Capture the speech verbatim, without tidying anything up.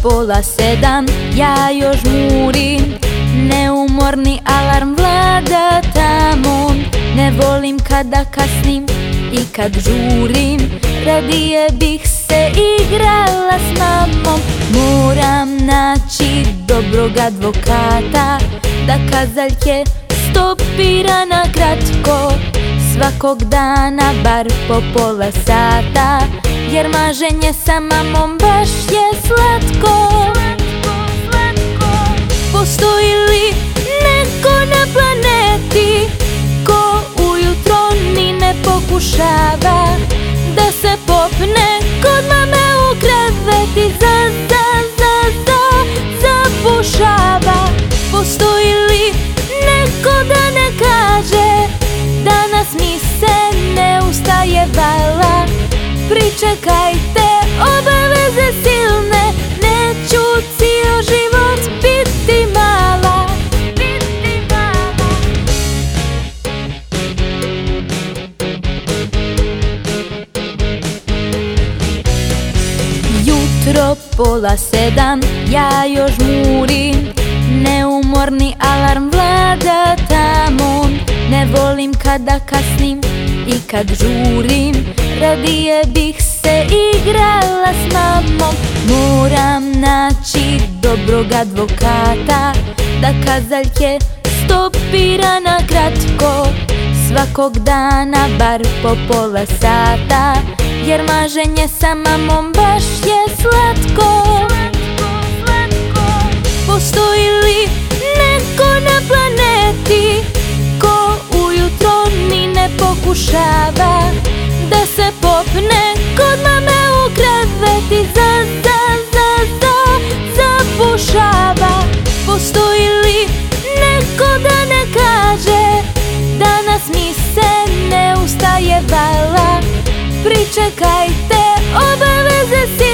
pola sedam, ja još žmurim, neumorni alarm vlada tamo. Ne volim kada kasnim i kad žurim, radije bih se igrala s mamom. Moram naći dobrog advokata, da kazaljke stopira na kratko, svakog dana bar po pola sata, jer maženje sa mamom baš je slatko. Postoji li neko na planeti ko ujutro ni ne pokušava da se popne kod mame u krevet i za, za, za, za, zapušava? Postoji li neko da ne kaže danas mi se ne ustaje vala? Pričekajte, obaveze silne, neću cijel život biti mala, biti mala. Jutro pola sedam, ja još žmurim, neumorni alarm vlada tamo. Ne volim kada kasnim i kad žurim, radije bih se igrala s mamom. Moram naći dobrog advokata, da kazaljke stopira na kratko, svakog dana bar po pola sata, jer maženje sa mamom baš je slatko. Postoji li neko na planeti ko ujutro ni ne pokušava da se popne kod mame u krevet i za, za, za, za, zapušava? Postoji li neko da ne kaže danas mi se ne ustaje vala? Pričekajte, obaveze si